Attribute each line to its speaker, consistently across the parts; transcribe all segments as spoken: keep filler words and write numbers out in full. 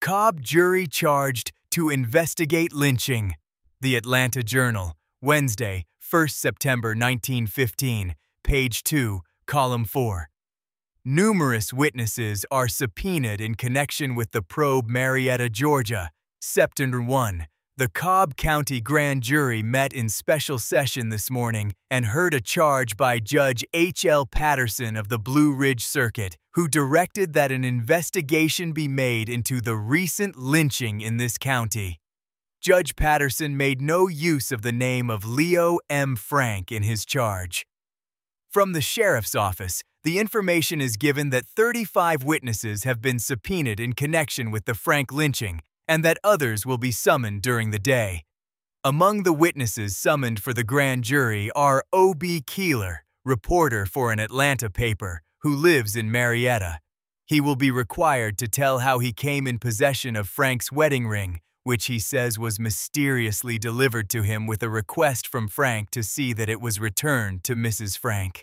Speaker 1: Cobb jury charged to investigate lynching. The Atlanta Journal, Wednesday, first September nineteen fifteen, page two, column four. Numerous witnesses are subpoenaed in connection with the probe Marietta, Georgia. September first. The Cobb County Grand Jury met in special session this morning and heard a charge by Judge H L Patterson of the Blue Ridge Circuit, who directed that an investigation be made into the recent lynching in this county. Judge Patterson made no use of the name of Leo M. Frank in his charge. From the sheriff's office, the information is given that thirty-five witnesses have been subpoenaed in connection with the Frank lynching, and that others will be summoned during the day. Among the witnesses summoned for the grand jury are O B Keeler, reporter for an Atlanta paper, who lives in Marietta. He will be required to tell how he came in possession of Frank's wedding ring, which he says was mysteriously delivered to him with a request from Frank to see that it was returned to Missus Frank.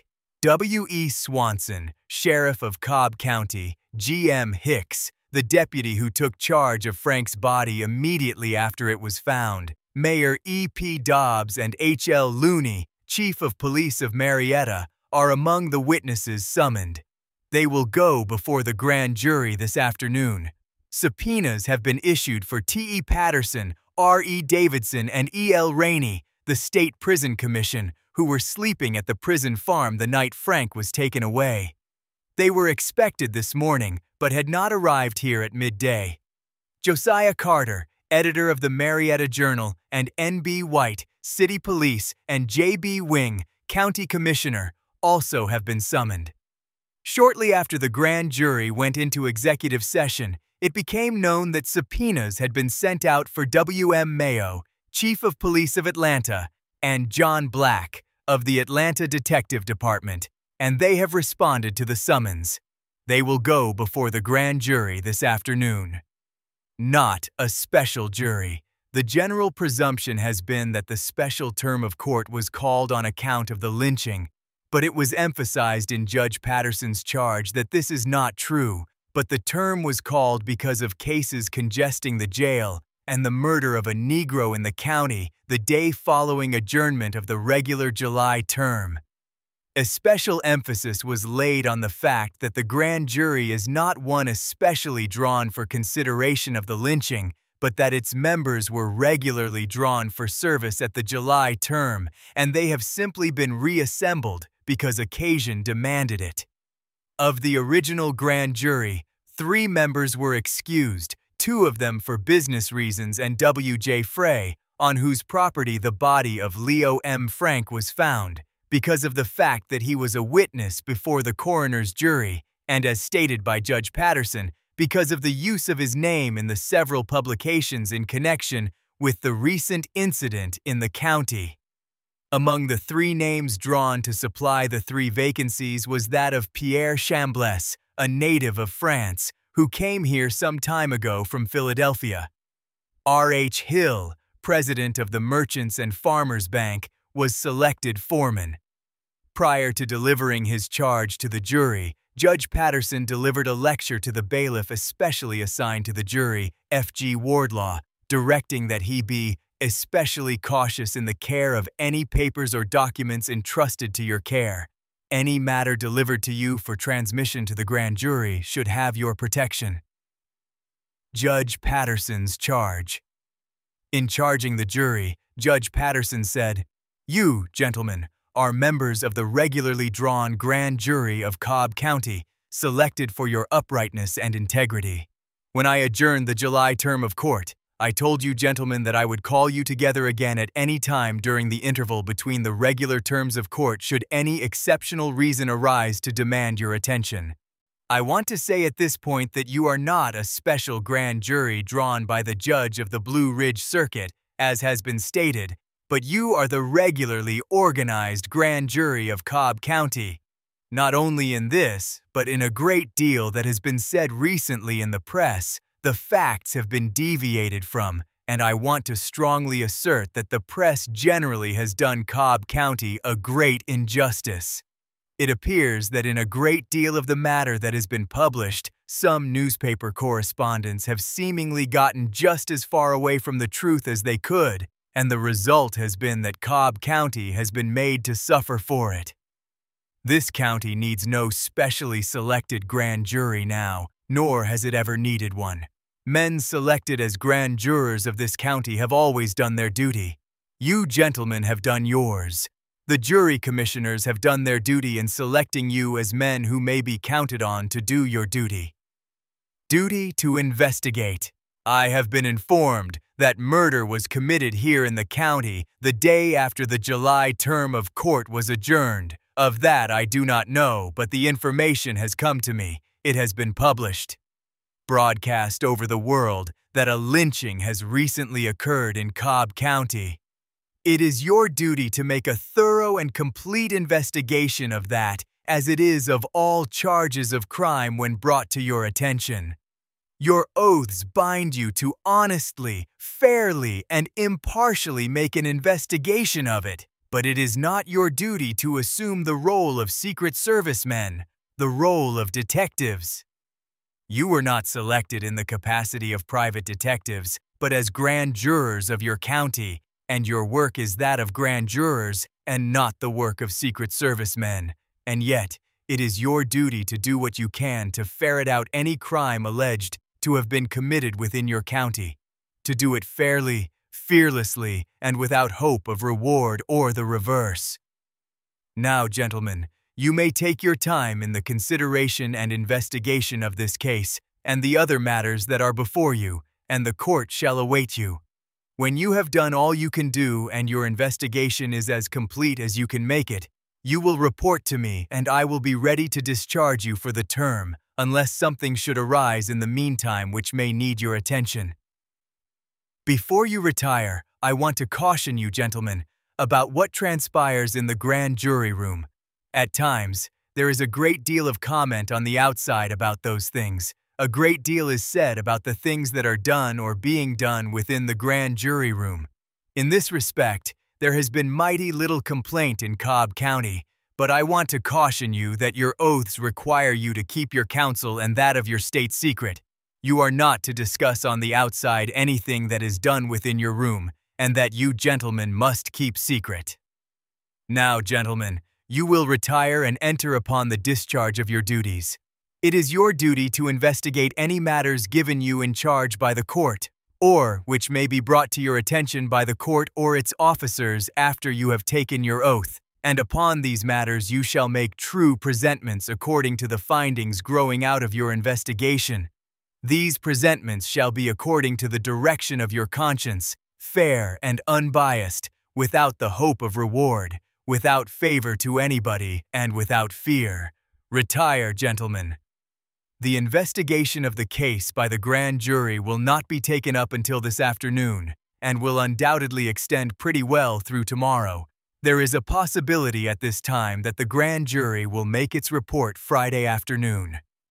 Speaker 1: W E Swanson, sheriff of Cobb County, G M Hicks, the deputy who took charge of Frank's body immediately after it was found, Mayor E P Dobbs, and H L Looney, chief of police of Marietta, are among the witnesses summoned. They will go before the grand jury this afternoon. Subpoenas have been issued for T E Patterson, R E Davidson, and E L Rainey, the State Prison Commission, who were sleeping at the prison farm the night Frank was taken away. They were expected this morning, but had not arrived here at midday. Josiah Carter, editor of the Marietta Journal, and N B White, City Police, and J B Wing, County Commissioner, also have been summoned. Shortly after the grand jury went into executive session, it became known that subpoenas had been sent out for W M Mayo, Chief of Police of Atlanta, and John Black, of the Atlanta Detective Department, and they have responded to the summons. They will go before the grand jury this afternoon. Not a special jury. The general presumption has been that the special term of court was called on account of the lynching, but it was emphasized in Judge Patterson's charge that this is not true, but the term was called because of cases congesting the jail and the murder of a Negro in the county the day following adjournment of the regular July term. A special emphasis was laid on the fact that the grand jury is not one especially drawn for consideration of the lynching, but that its members were regularly drawn for service at the July term, and they have simply been reassembled because occasion demanded it. Of the original grand jury, three members were excused, two of them for business reasons, and W J Frey, on whose property the body of Leo M. Frank was found, because of the fact that he was a witness before the coroner's jury, and as stated by Judge Patterson, because of the use of his name in the several publications in connection with the recent incident in the county. Among the three names drawn to supply the three vacancies was that of Pierre Chambless, a native of France, who came here some time ago from Philadelphia. R H Hill, president of the Merchants and Farmers Bank, was selected foreman. Prior to delivering his charge to the jury, Judge Patterson delivered a lecture to the bailiff especially assigned to the jury, F G Wardlaw, directing that he be especially cautious in the care of any papers or documents entrusted to your care. Any matter delivered to you for transmission to the grand jury should have your protection. Judge Patterson's charge. In charging the jury, Judge Patterson said, "You, gentlemen, are members of the regularly drawn grand jury of Cobb County, selected for your uprightness and integrity. When I adjourned the July term of court, I told you gentlemen that I would call you together again at any time during the interval between the regular terms of court should any exceptional reason arise to demand your attention. I want to say at this point that you are not a special grand jury drawn by the judge of the Blue Ridge Circuit, as has been stated, but you are the regularly organized grand jury of Cobb County. Not only in this, but in a great deal that has been said recently in the press, the facts have been deviated from, and I want to strongly assert that the press generally has done Cobb County a great injustice. It appears that in a great deal of the matter that has been published, some newspaper correspondents have seemingly gotten just as far away from the truth as they could, and the result has been that Cobb County has been made to suffer for it. This county needs no specially selected grand jury now, nor has it ever needed one. Men selected as grand jurors of this county have always done their duty. You gentlemen have done yours. The jury commissioners have done their duty in selecting you as men who may be counted on to do your duty. Duty to investigate. I have been informed that murder was committed here in the county the day after the July term of court was adjourned. Of that I do not know, but the information has come to me. It has been published, broadcast over the world, that a lynching has recently occurred in Cobb County. It is your duty to make a thorough and complete investigation of that, as it is of all charges of crime when brought to your attention. Your oaths bind you to honestly, fairly, and impartially make an investigation of it, but it is not your duty to assume the role of Secret Service men, the role of detectives. You were not selected in the capacity of private detectives, but as grand jurors of your county, and your work is that of grand jurors and not the work of Secret Service men. And yet, it is your duty to do what you can to ferret out any crime alleged to have been committed within your county, to do it fairly, fearlessly, and without hope of reward or the reverse. Now, gentlemen, you may take your time in the consideration and investigation of this case and the other matters that are before you, and the court shall await you. When you have done all you can do and your investigation is as complete as you can make it, you will report to me and I will be ready to discharge you for the term, unless something should arise in the meantime which may need your attention. Before you retire, I want to caution you, gentlemen, about what transpires in the grand jury room. At times, there is a great deal of comment on the outside about those things. A great deal is said about the things that are done or being done within the grand jury room. In this respect, there has been mighty little complaint in Cobb County, but I want to caution you that your oaths require you to keep your counsel and that of your state secret. You are not to discuss on the outside anything that is done within your room, and that you gentlemen must keep secret. Now, gentlemen, you will retire and enter upon the discharge of your duties. It is your duty to investigate any matters given you in charge by the court, or which may be brought to your attention by the court or its officers after you have taken your oath, and upon these matters you shall make true presentments according to the findings growing out of your investigation. These presentments shall be according to the direction of your conscience, fair and unbiased, without the hope of reward, without favor to anybody, and without fear. Retire, gentlemen. The investigation of the case by the grand jury will not be taken up until this afternoon, and will undoubtedly extend pretty well through tomorrow. There is a possibility at this time that the grand jury will make its report Friday afternoon.